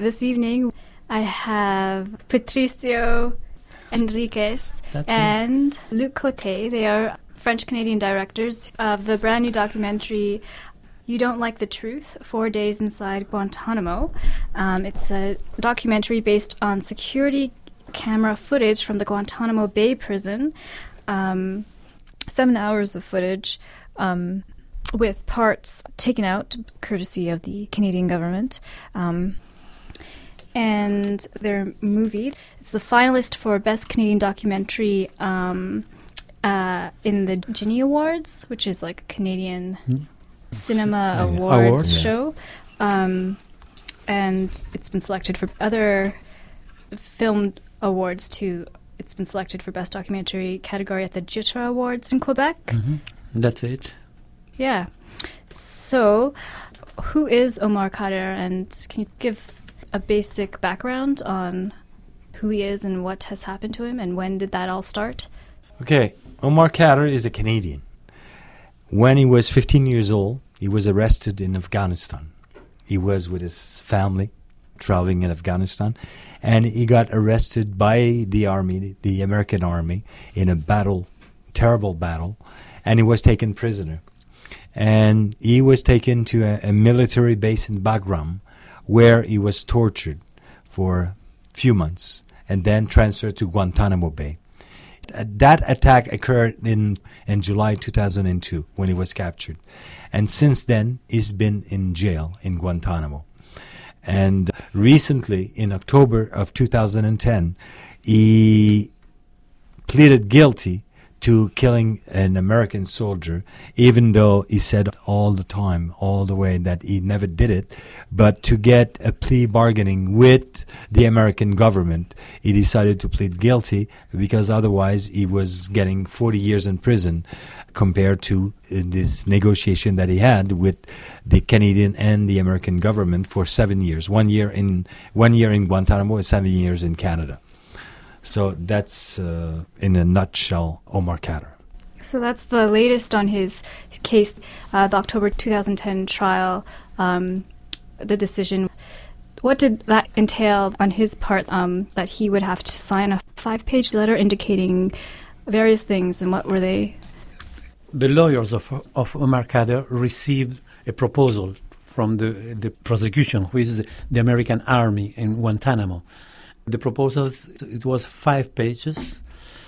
this evening I have Patricio Enriquez and Luc Cote. They are French-Canadian directors of the brand new documentary You Don't Like the Truth, 4 Days Inside Guantanamo. It's a documentary based on security camera footage from the Guantanamo Bay prison. 7 hours of footage with parts taken out courtesy of the Canadian government. And their movie, it's the finalist for Best Canadian Documentary in the Genie Awards, which is like a Canadian cinema awards show. And it's been selected for other film awards too. It's been selected for Best Documentary category at the JITRA Awards in Quebec. Mm-hmm. That's it. Yeah. So, who is Omar Khadr, and can you give a basic background on who he is and what has happened to him, and when did that all start? Okay, Omar Khadr is a Canadian. When he was 15 years old, he was arrested in Afghanistan. He was with his family traveling in Afghanistan, and he got arrested by the army, the American army, in a battle, terrible battle, and he was taken prisoner. And he was taken to a military base in Bagram, where he was tortured for a few months and then transferred to Guantanamo Bay. That attack occurred in July 2002 when he was captured. And since then, he's been in jail in Guantanamo. And recently, in October of 2010, he pleaded guilty to killing an American soldier, even though he said all the time, all the way, that he never did it. But to get a plea bargaining with the American government, he decided to plead guilty, because otherwise he was getting 40 years in prison compared to this negotiation that he had with the Canadian and the American government for 7 years. 1 year in Guantanamo and 7 years in Canada. So that's, in a nutshell, Omar Khadr. So that's the latest on his case, the October 2010 trial, the decision. What did that entail on his part, that he would have to sign a 5-page letter indicating various things, and what were they? The lawyers of Omar Khadr received a proposal from the prosecution, who is the American army in Guantanamo. The proposals, it was 5 pages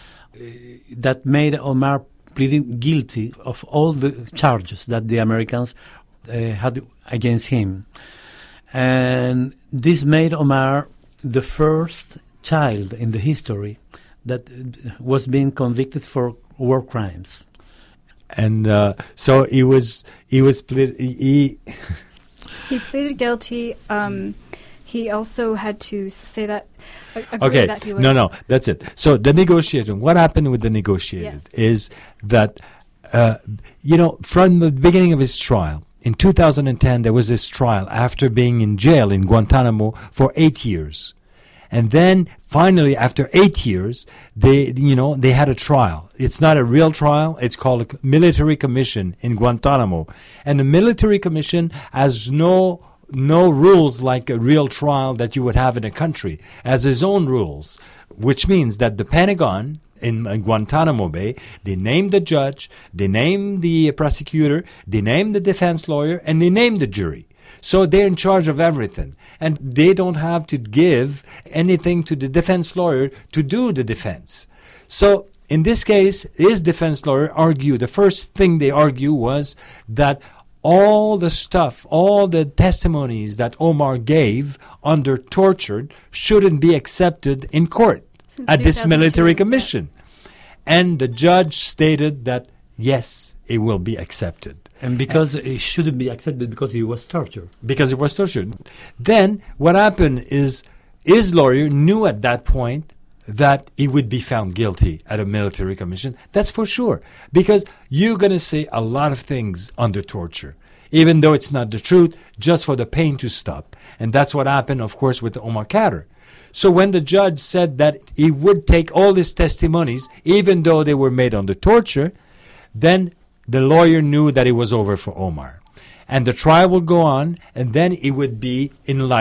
that made Omar pleading guilty of all the charges that the Americans had against him. And this made Omar the first child in the history that was being convicted for war crimes. And so he pleaded guilty. He also had to say that. Okay, that he was no, that's it. So the negotiation, what happened with the negotiation is that, from the beginning of his trial, in 2010, there was this trial after being in jail in Guantanamo for 8 years. And then finally, after 8 years, they had a trial. It's not a real trial. It's called a military commission in Guantanamo. And the military commission has no rules like a real trial that you would have in a country, as his own rules, which means that the Pentagon in Guantanamo Bay, they name the judge, they name the prosecutor, they name the defense lawyer, and they name the jury. So they're in charge of everything. And they don't have to give anything to the defense lawyer to do the defense. So in this case, his defense lawyer argued, the first thing they argue was that all the stuff, all the testimonies that Omar gave under torture shouldn't be accepted in court at this military commission. And the judge stated that, yes, it will be accepted. And because it shouldn't be accepted because he was tortured. Because he was tortured. Then what happened is his lawyer knew at that point that he would be found guilty at a military commission. That's for sure. Because you're going to say a lot of things under torture, even though it's not the truth, just for the pain to stop. And that's what happened, of course, with Omar Khadr. So when the judge said that he would take all his testimonies, even though they were made under torture, then the lawyer knew that it was over for Omar. And the trial would go on, and then he would be in life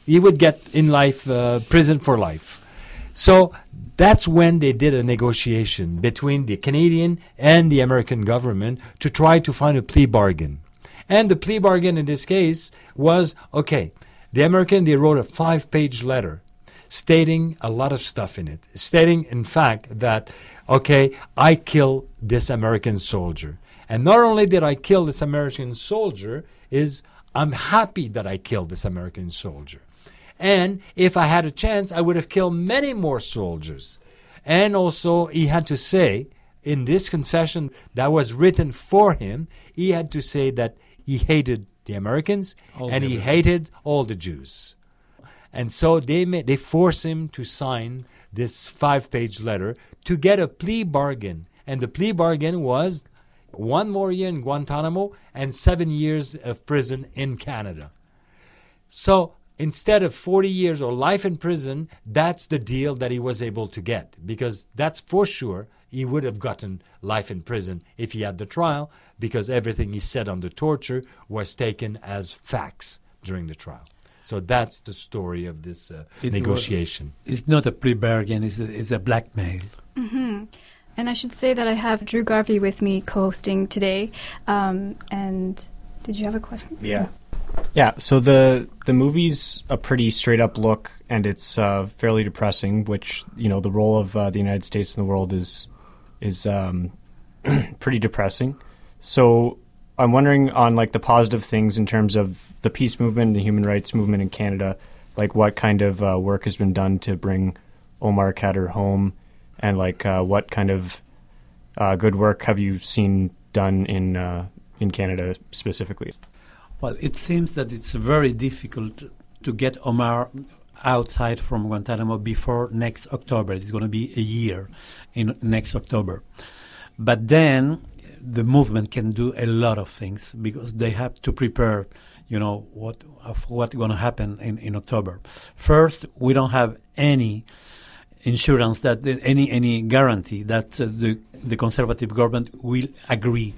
He would get in life prison for life. So that's when they did a negotiation between the Canadian and the American government to try to find a plea bargain. And the plea bargain in this case was, okay, the American, they wrote a 5-page letter stating a lot of stuff in it, stating, in fact, that, okay, I killed this American soldier. And not only did I kill this American soldier, I'm happy that I killed this American soldier. And if I had a chance, I would have killed many more soldiers. And also, he had to say, in this confession that was written for him, he had to say that he hated the Americans and he hated all the Jews. And so they forced him to sign this 5-page letter to get a plea bargain. And the plea bargain was 1 more year in Guantanamo and 7 years of prison in Canada. So instead of 40 years or life in prison, that's the deal that he was able to get, because that's for sure he would have gotten life in prison if he had the trial, because everything he said on the torture was taken as facts during the trial. So that's the story of this negotiation. It's not a plea bargain, it's a blackmail. Mm-hmm. And I should say that I have Drew Garvey with me co-hosting today. And did you have a question? Yeah, so the movie's a pretty straight-up look, and it's fairly depressing, which, the role of the United States in the world is pretty depressing. So I'm wondering on, the positive things in terms of the peace movement, the human rights movement in Canada, what kind of work has been done to bring Omar Khadr home, and, what kind of good work have you seen done in Canada specifically? Well, it seems that it's very difficult to get Omar outside from Guantanamo before next October. It's going to be a year in next October. But then the movement can do a lot of things because they have to prepare, what's going to happen in October. First, we don't have any insurance that any guarantee that the conservative government will agree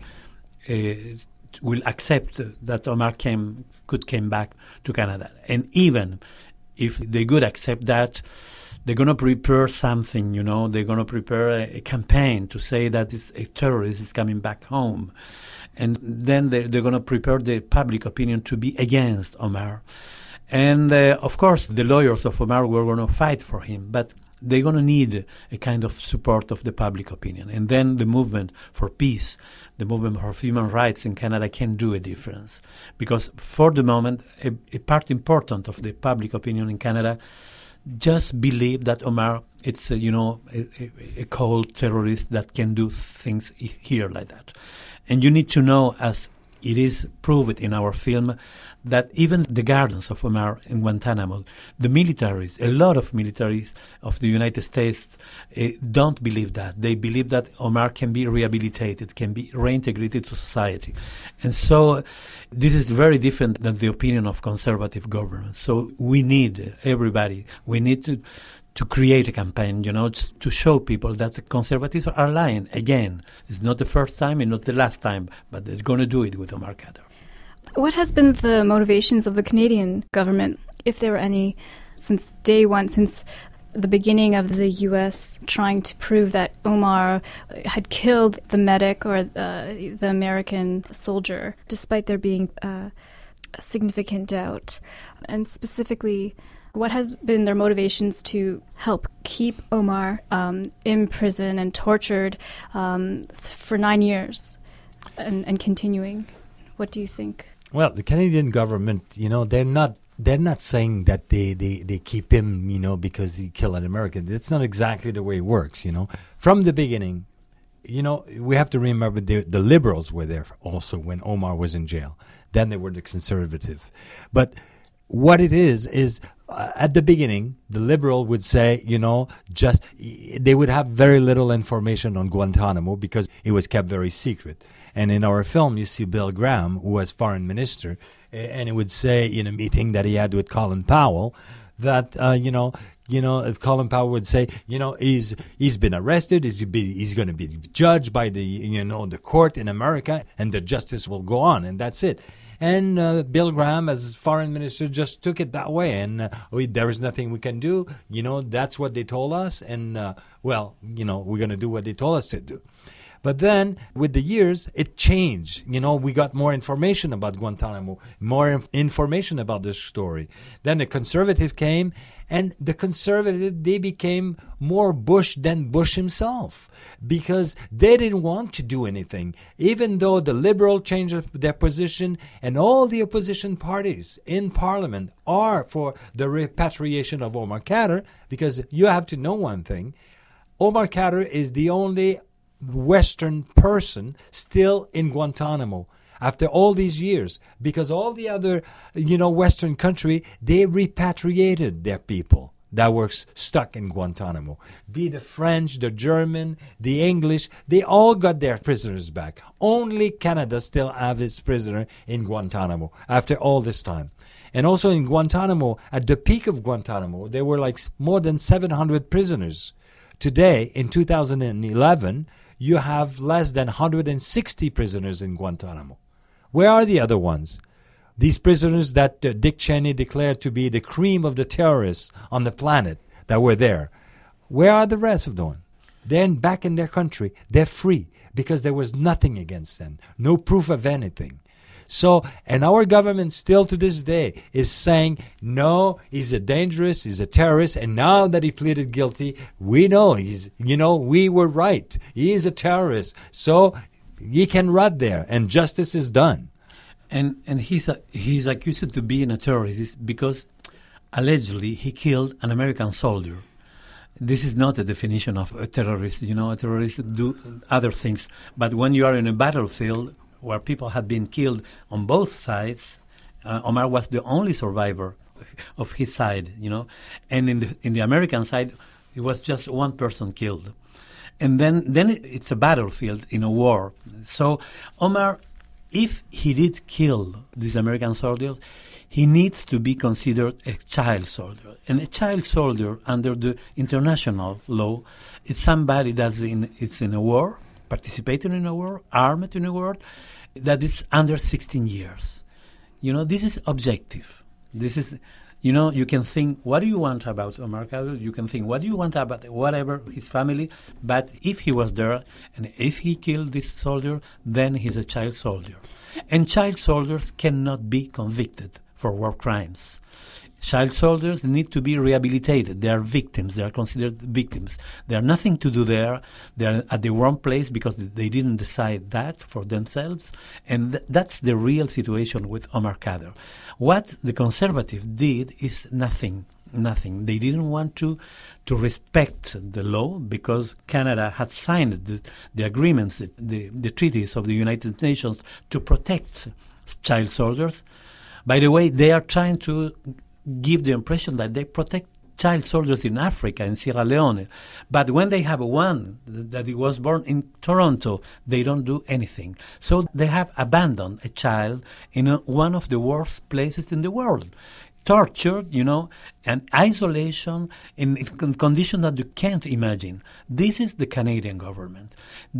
will accept that Omar could come back to Canada. And even if they could accept that, they're going to prepare something, they're going to prepare a campaign to say that a terrorist is coming back home. And then they're going to prepare the public opinion to be against Omar. And, of course, the lawyers of Omar were going to fight for him. But they're going to need a kind of support of the public opinion. And then the movement for peace, the movement for human rights in Canada can do a difference. Because for the moment, a part important of the public opinion in Canada just believe that Omar, it's a cold terrorist that can do things here like that. And you need to know, as it is proved in our film, that even the guardians of Omar in Guantanamo, the militaries, a lot of militaries of the United States don't believe that. They believe that Omar can be rehabilitated, can be reintegrated to society. And so this is very different than the opinion of conservative governments. So we need everybody. We need to create a campaign, to show people that the conservatives are lying again. It's not the first time and not the last time, but they're going to do it with Omar Khadr. What has been the motivations of the Canadian government, if there were any, since day one, since the beginning of the U.S. trying to prove that Omar had killed the medic or the American soldier, despite there being significant doubt? And specifically, what has been their motivations to help keep Omar in prison and tortured for 9 years and continuing? What do you think? Well, the Canadian government, they're not saying that they keep him, because he killed an American. That's not exactly the way it works, From the beginning, we have to remember the liberals were there also when Omar was in jail. Then they were the conservative. But what it is at the beginning, the liberal would say, they would have very little information on Guantanamo because it was kept very secret. And in our film, you see Bill Graham, who was foreign minister, and he would say in a meeting that he had with Colin Powell that, if Colin Powell would say, he's been arrested, he's going to be judged by the court in America, and the justice will go on, and that's it. And Bill Graham, as foreign minister, just took it that way. And there is nothing we can do. That's what they told us. And, we're going to do what they told us to do. But then, with the years, it changed. We got more information about Guantanamo, more information about this story. Then the conservative came, and the conservative, they became more Bush than Bush himself, because they didn't want to do anything, even though the liberal changed their position, and all the opposition parties in Parliament are for the repatriation of Omar Khadr, because you have to know one thing. Omar Khadr is the only Western person still in Guantanamo after all these years, because all the other, Western country, they repatriated their people that were stuck in Guantanamo. Be the French, the German, the English, they all got their prisoners back. Only Canada still have its prisoner in Guantanamo after all this time. And also in Guantanamo, at the peak of Guantanamo, there were like more than 700 prisoners. Today, in 2011, you have less than 160 prisoners in Guantanamo. Where are the other ones? These prisoners that Dick Cheney declared to be the cream of the terrorists on the planet that were there. Where are the rest of them? They're back in their country. They're free because there was nothing against them. No proof of anything. So, and our government still to this day is saying, no, he's he's a terrorist, and now that he pleaded guilty, we know we were right. He is a terrorist, so he can rot there, and justice is done. And he's accused to being a terrorist because allegedly he killed an American soldier. This is not a definition of a terrorist. A terrorist do other things, but when you are in a battlefield where people had been killed on both sides, Omar was the only survivor of his side, and in the American side, it was just one person killed, and then it's a battlefield in a war. So Omar, if he did kill these American soldiers, he needs to be considered a child soldier, and a child soldier under the international law is somebody that's in a war, participating in a war, armed in a war, that is under 16 years. This is objective. This is, you can think, what do you want about Omar Khadr? You can think, what do you want about whatever, his family? But if he was there, and if he killed this soldier, then he's a child soldier. And child soldiers cannot be convicted for war crimes. Child soldiers need to be rehabilitated. They are victims. They are considered victims. They are nothing to do there. They are at the wrong place because they didn't decide that for themselves. And that's the real situation with Omar Khadr. What the conservatives did is nothing. They didn't want to respect the law because Canada had signed the agreements, the treaties of the United Nations to protect child soldiers. By the way, they are trying to give the impression that they protect child soldiers in Africa, in Sierra Leone. But when they have one that he was born in Toronto, they don't do anything. So they have abandoned a child in one of the worst places in the world. Tortured, and isolation in conditions that you can't imagine. This is the Canadian government.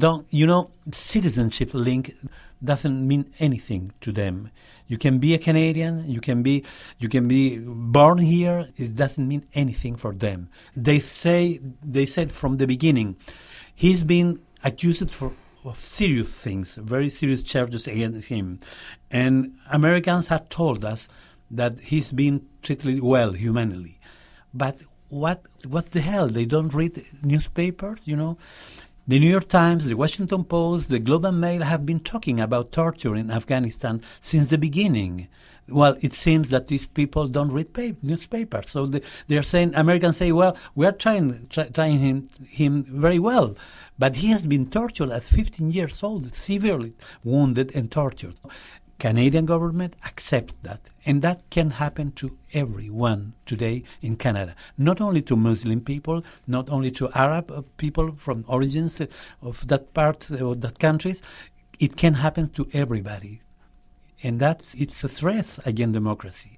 Citizenship link doesn't mean anything to them. You can be a Canadian, you can be born here. It doesn't mean anything for them. They said from the beginning, he's been accused of serious things, very serious charges against him, and Americans have told us that he's been treated well, humanely. But what the hell? They don't read newspapers, The New York Times, the Washington Post, the Globe and Mail have been talking about torture in Afghanistan since the beginning. Well, it seems that these people don't read newspapers. So they are saying, Americans say, well, we are trying him very well. But he has been tortured at 15 years old, severely wounded and tortured. Canadian government accept that, and that can happen to everyone today in Canada. Not only to Muslim people, not only to Arab people from origins of that part of that countries. It can happen to everybody, and it's a threat against democracy.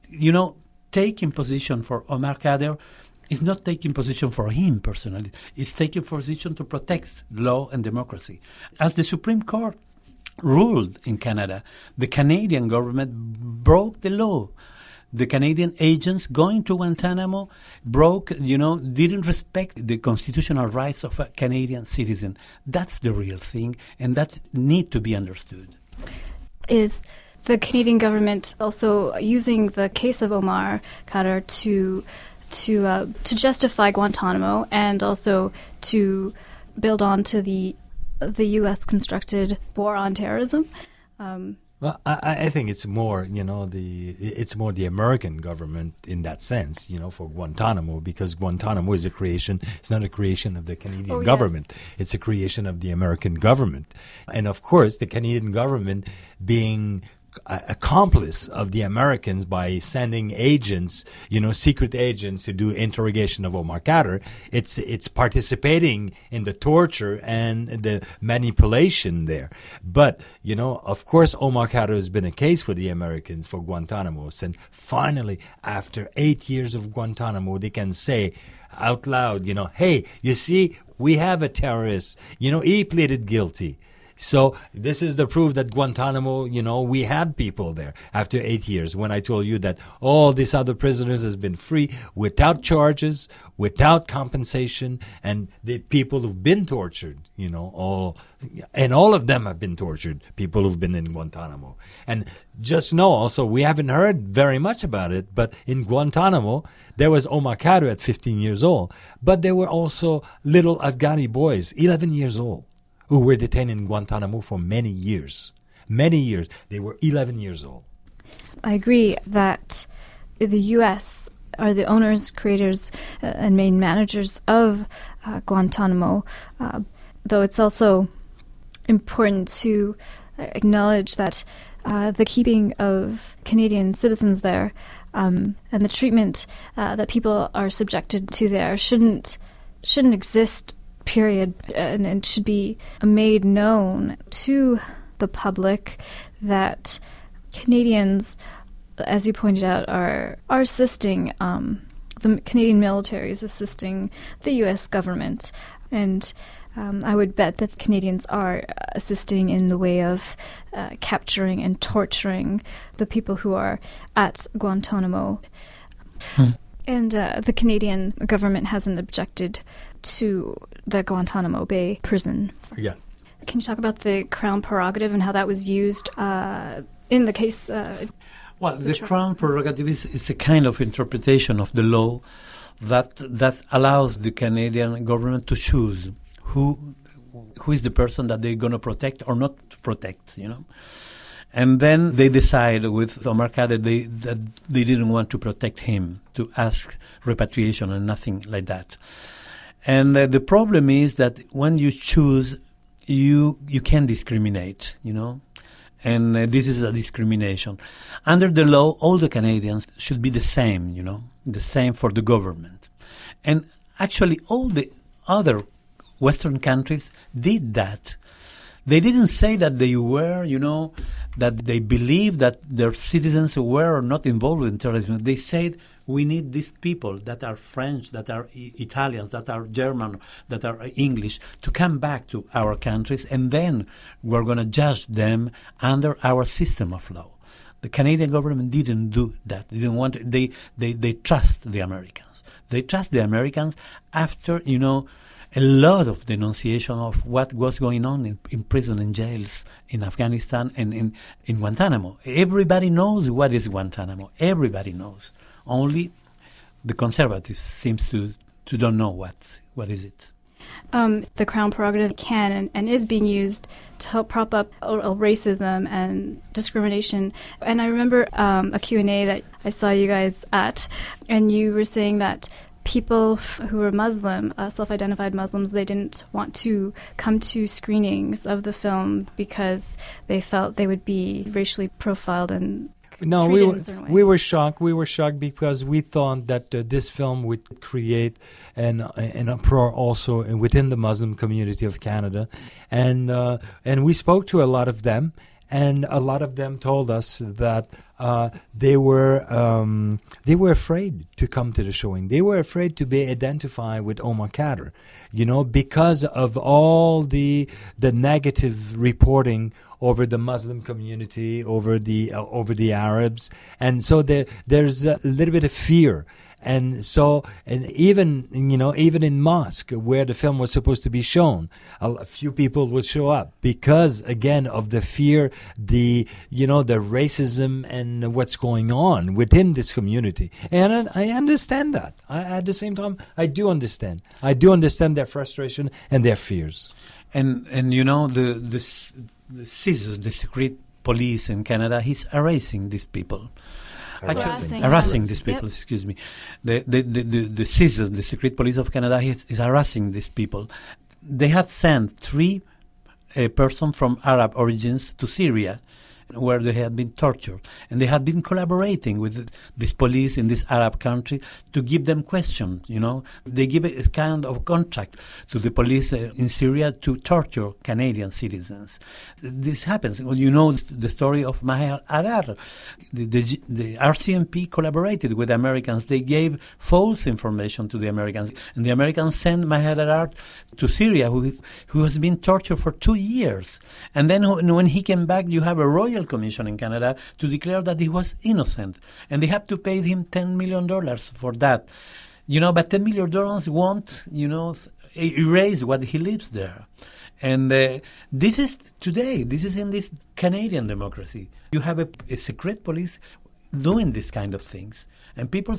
Taking position for Omar Khadr is not taking position for him personally. It's taking position to protect law and democracy. As the Supreme Court ruled in Canada. The Canadian government broke the law. The Canadian agents going to Guantanamo didn't respect the constitutional rights of a Canadian citizen. That's the real thing, and that need to be understood. Is the Canadian government also using the case of Omar Khadr to justify Guantanamo and also to build on to the U.S. constructed war on terrorism? Well, I think it's more, it's more the American government in that sense, for Guantanamo, because Guantanamo is it's not a creation of the Canadian government. Yes. It's a creation of the American government. And of course, the Canadian government being accomplice of the Americans by sending agents, secret agents to do interrogation of Omar Khadr. It's participating in the torture and the manipulation there. But, of course, Omar Khadr has been a case for the Americans for Guantanamo. And finally, after 8 years of Guantanamo, they can say out loud, hey, you see, we have a terrorist. He pleaded guilty. So this is the proof that Guantanamo, we had people there after 8 years. When I told you that all these other prisoners has been free without charges, without compensation, and the people who've been tortured, all of them have been tortured, people who've been in Guantanamo. And just know also, we haven't heard very much about it, but in Guantanamo, there was Omar Khadr at 15 years old, but there were also little Afghani boys, 11 years old, who were detained in Guantanamo for many years. Many years. They were 11 years old. I agree that the U.S. are the owners, creators, and main managers of Guantanamo, though it's also important to acknowledge that the keeping of Canadian citizens there and the treatment that people are subjected to there shouldn't exist, period, and it should be made known to the public that Canadians, as you pointed out, are assisting, the Canadian military is assisting the U.S. government, and I would bet that Canadians are assisting in the way of capturing and torturing the people who are at Guantanamo. And the Canadian government hasn't objected to the Guantanamo Bay prison. Yeah. Can you talk about the Crown prerogative and how that was used in the case? Well, the Crown prerogative is a kind of interpretation of the law that allows the Canadian government to choose who is the person that they're going to protect or not protect, And then they decide with Omar Khadr that they didn't want to protect him, to ask repatriation and nothing like that. And the problem is that when you choose, you can discriminate, and this is a discrimination. Under the law, all the Canadians should be the same, the same for the government. And actually, all the other Western countries did that. They didn't say that they were, that they believed that their citizens were or not involved in terrorism. They said, we need these people that are French, that are Italians, that are German, that are English, to come back to our countries, and then we're going to judge them under our system of law. The Canadian government didn't do that. They didn't want. They trust the Americans. They trust the Americans after, a lot of denunciation of what was going on in prison and jails in Afghanistan and in Guantanamo. Everybody knows what is Guantanamo. Everybody knows. Only the conservatives seems to don't know what is it. The Crown prerogative can and is being used to help prop up racism and discrimination. And I remember a Q&A that I saw you guys at, and you were saying that people who were Muslim, self-identified Muslims, they didn't want to come to screenings of the film because they felt they would be racially profiled and no, we were shocked. We were shocked because we thought that this film would create an uproar also within the Muslim community of Canada, and we spoke to a lot of them. and a lot of them told us that they were afraid to come to the showing. They were afraid to be identified with Omar Khadr, because of all the negative reporting over the Muslim community, over the Arabs, and so there's a little bit of fear. And so, even in mosque where the film was supposed to be shown, a few people would show up because, again, of the fear, the racism and what's going on within this community. And I understand that. At the same time, I do understand. I do understand their frustration and their fears. And the CSIS, the secret police in Canada, he's harassing these people. Harassing these people. Yep. Excuse me. The CSIS, the Secret Police of Canada, is harassing these people. They have sent 3 persons from Arab origins to Syria, where they had been tortured, and they had been collaborating with this police in this Arab country to give them questions. They give a kind of contract to the police in Syria to torture Canadian citizens. This happens. Well, the story of Maher Arar. The RCMP collaborated with Americans. They gave false information to the Americans, and the Americans sent Maher Arar to Syria, who has been tortured for 2 years. And then when he came back, you have a royal commission in Canada to declare that he was innocent, and they have to pay him $10 million for that. But $10 million won't, erase what he lives there. And this is today. This is in this Canadian democracy. You have a secret police doing this kind of things, and people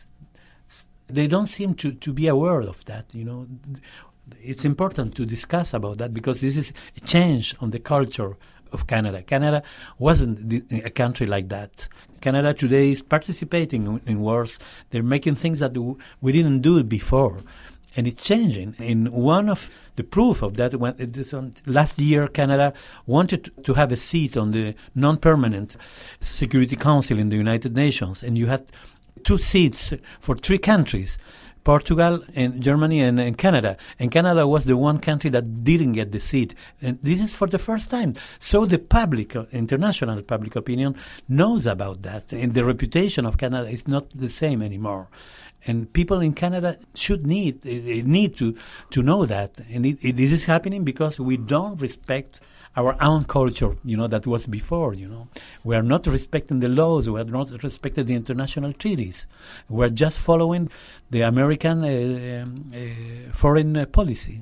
they don't seem to be aware of that. It's important to discuss about that because this is a change on the culture of Canada. Canada wasn't a country like that. Canada today is participating in wars. They're making things that we didn't do before, and it's changing. And one of the proof of that, last year, Canada wanted to have a seat on the non-permanent Security Council in the United Nations, and you had 2 seats for 3 countries. Portugal and Germany and Canada. And Canada was the one country that didn't get the seat. And this is for the first time. So the international public opinion knows about that. And the reputation of Canada is not the same anymore. And people in Canada need to know that. And this is happening because we don't respect our own culture, that was before, We are not respecting the laws. We are not respecting the international treaties. We are just following the American foreign policy.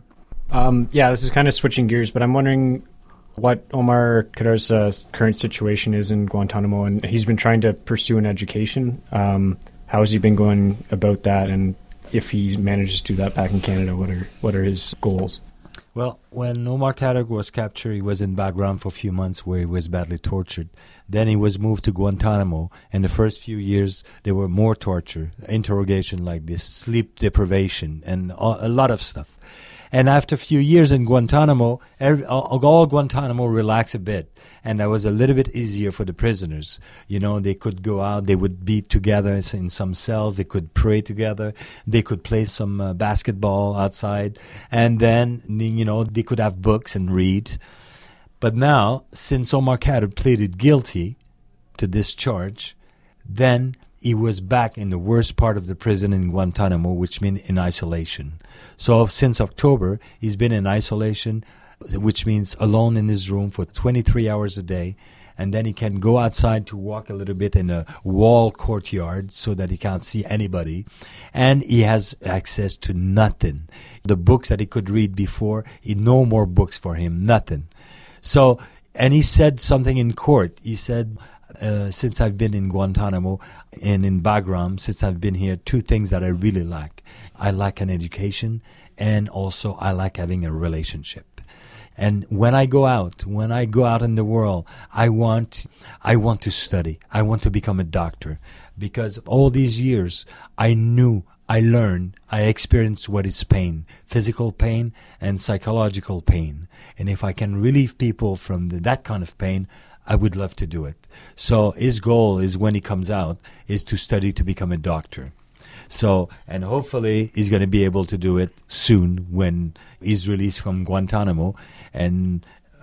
This is kind of switching gears, but I'm wondering what Omar Khadar's current situation is in Guantanamo, and he's been trying to pursue an education. How has he been going about that, and if he manages to do that back in Canada, what are his goals? Well, when Omar Khadr was captured, he was in Bagram for a few months where he was badly tortured. Then he was moved to Guantanamo, and the first few years there were more torture, interrogation like this, sleep deprivation, and a lot of stuff. And after a few years in Guantanamo, all Guantanamo relaxed a bit, and that was a little bit easier for the prisoners. They could go out, they would be together in some cells, they could pray together, they could play some basketball outside, and then, they could have books and read. But now, since Omar Khadr pleaded guilty to this charge, then he was back in the worst part of the prison in Guantanamo, which means in isolation. So since October, he's been in isolation, which means alone in his room for 23 hours a day. And then he can go outside to walk a little bit in a wall courtyard so that he can't see anybody. And he has access to nothing. The books that he could read before, no more books for him, nothing. So, and he said something in court. He said, since I've been in Guantanamo and in Bagram, since I've been here, 2 things that I really lack. I lack an education, and also I like having a relationship. And when I go out in the world, I want to study. I want to become a doctor, because all these years I learned, I experienced what is pain, physical pain and psychological pain. And if I can relieve people from that kind of pain, I would love to do it. So his goal is, when he comes out, is to study to become a doctor. So, and hopefully he's going to be able to do it soon when he's released from Guantanamo. And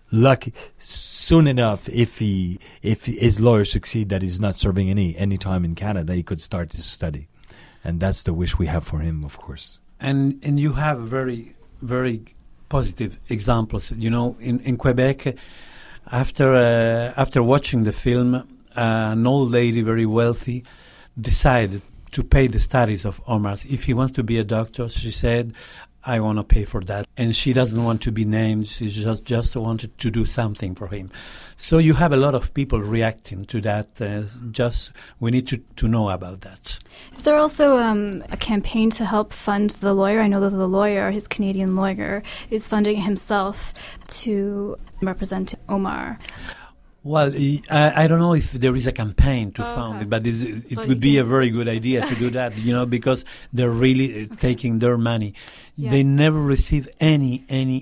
lucky soon enough, if his lawyers succeed that he's not serving any time in Canada, he could start his study. And that's the wish we have for him, of course. And you have very, very positive examples. You know, in Quebec, after watching the film, an old lady, very wealthy, decided to pay the studies of Omar. If he wants to be a doctor, she said, I want to pay for that. And she doesn't want to be named. She just wanted to do something for him. So you have a lot of people reacting to that. We need to know about that. Is there also a campaign to help fund the lawyer? I know that the lawyer, his Canadian lawyer, is funding himself to represent Omar. Well, I don't know if there is a campaign to fund it, but it would be a very good idea to do that, you know, because they're really taking their money. Yeah. They never receive any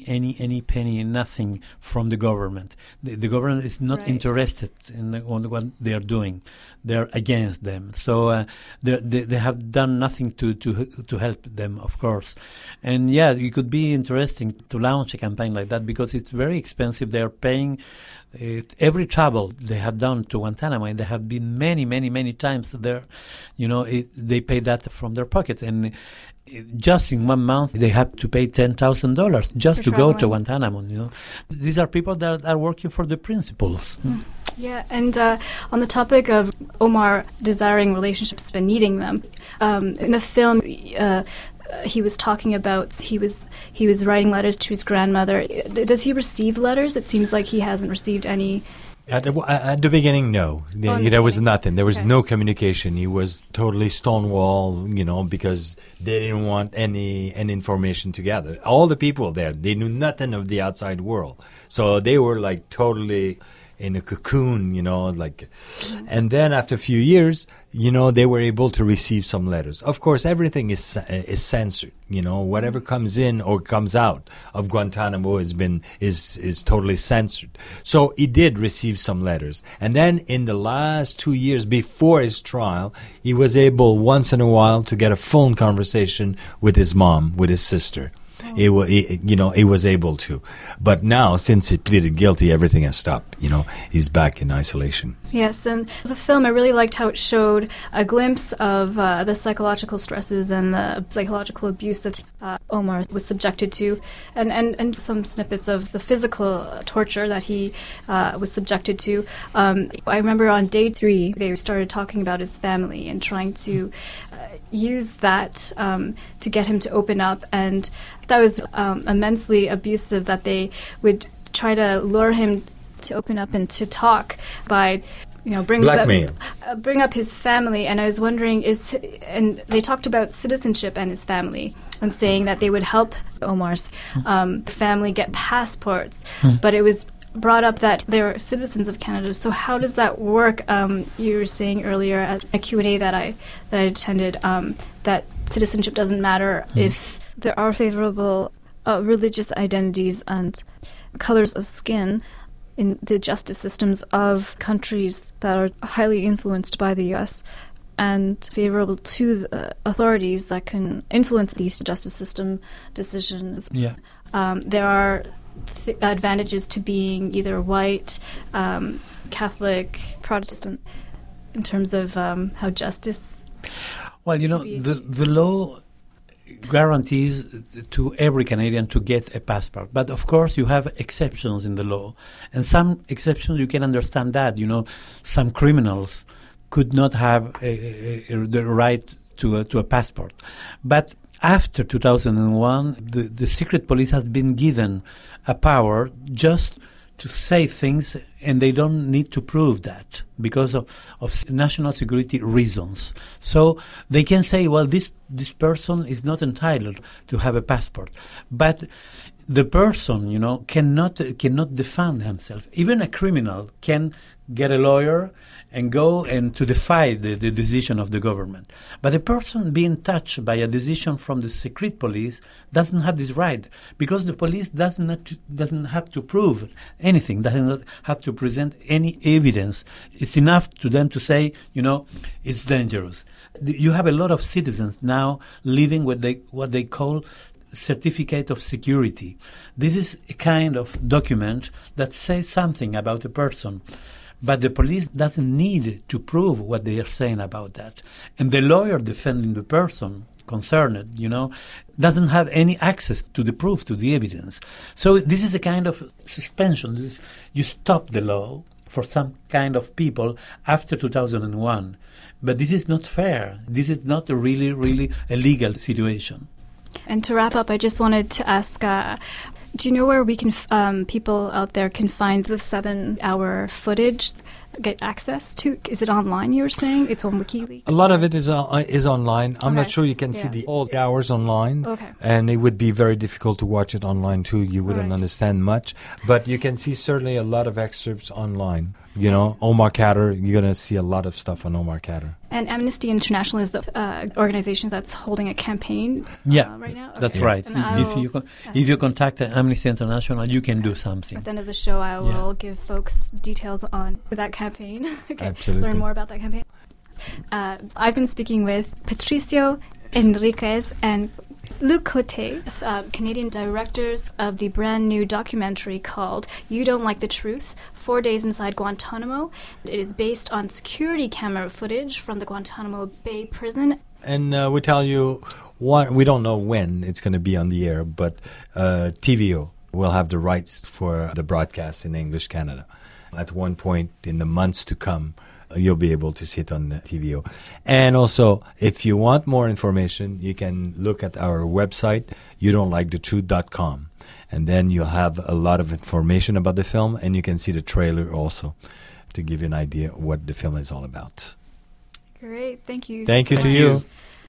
penny, nothing from the government. The government is not interested in on what they are doing. They're against them. So they have done nothing to help them, of course. And yeah, it could be interesting to launch a campaign like that because it's very expensive. They are paying every travel they have done to Guantanamo, and they have been many times there. You know, they pay that from their pockets, and just in 1 month they have to pay $10,000 just to go to Guantanamo. You know, these are people that are working for the principles. Yeah, and on the topic of Omar desiring relationships but needing them, in the film. He was talking about he was writing letters to his grandmother. Does he receive letters? It seems like he hasn't received any. At the beginning, no. There was nothing. There was no communication. He was totally stonewall, you know, because they didn't want any information together. All the people there, they knew nothing of the outside world. So they were like totally in a cocoon, you know, like, and then after a few years, you know, they were able to receive some letters. Of course, everything is censored, you know, whatever comes in or comes out of Guantanamo is totally censored. So he did receive some letters. And then in the last 2 years before his trial, he was able once in a while to get a phone conversation with his mom, with his sister. He was able to. But now, since he pleaded guilty, everything has stopped. You know, he's back in isolation. Yes, and the film, I really liked how it showed a glimpse of the psychological stresses and the psychological abuse that Omar was subjected to, and some snippets of the physical torture that he was subjected to. I remember on day 3, they started talking about his family and trying to use that to get him to open up, and that was immensely abusive, that they would try to lure him to open up and to talk by, you know, bring up his family. And I was wondering, and they talked about citizenship and his family, and saying that they would help Omar's family get passports, but it was brought up that they're citizens of Canada. So how does that work? You were saying earlier at a Q&A that I attended that citizenship doesn't matter if there are favorable religious identities and colors of skin in the justice systems of countries that are highly influenced by the U.S. and favorable to the authorities that can influence these justice system decisions. Yeah. There are advantages to being either white, Catholic, Protestant, in terms of how justice. Well, you know, the law guarantees to every Canadian to get a passport, but of course you have exceptions in the law, and some exceptions you can understand that, you know, some criminals could not have the right to a passport, but after 2001, the secret police has been given a power just to say things, and they don't need to prove that because of national security reasons. So they can say, well, this person is not entitled to have a passport. But the person, you know, cannot defend himself. Even a criminal can get a lawyer and go and to defy the decision of the government. But a person being touched by a decision from the secret police doesn't have this right, because the police doesn't have to prove anything, doesn't not have to present any evidence. It's enough to them to say, you know, it's dangerous. You have a lot of citizens now living what they call certificate of security. This is a kind of document that says something about a person. But the police doesn't need to prove what they are saying about that. And the lawyer defending the person concerned, doesn't have any access to the proof, to the evidence. So this is a kind of suspension. You stop the law for some kind of people after 2001. But this is not fair. This is not a really, really a legal situation. And to wrap up, I just wanted to ask, do you know where we can people out there can find the 7-hour footage, get access to? Is it online, you were saying? It's on WikiLeaks? A lot of it is online. I'm not sure you can see all the hours online. Okay. And it would be very difficult to watch it online, too. You wouldn't understand much. But you can see certainly a lot of excerpts online. Omar Khadr, you're going to see a lot of stuff on Omar Khadr. And Amnesty International is the organization that's holding a campaign right now? That's right. If you contact Amnesty International, you can do something. At the end of the show, I will give folks details on that campaign. Absolutely. Learn more about that campaign. I've been speaking with Patricio Enriquez and Luc Côté, Canadian directors of the brand new documentary called You Don't Like the Truth, 4 Days Inside Guantanamo. It is based on security camera footage from the Guantanamo Bay prison. And we tell you, we don't know when it's going to be on the air, but TVO will have the rights for the broadcast in English Canada. At one point in the months to come, you'll be able to see it on TVO. And also, if you want more information, you can look at our website, youdon'tlikethetruth.com. And then you'll have a lot of information about the film, and you can see the trailer also to give you an idea what the film is all about. Great. Thank you. Thank you to you.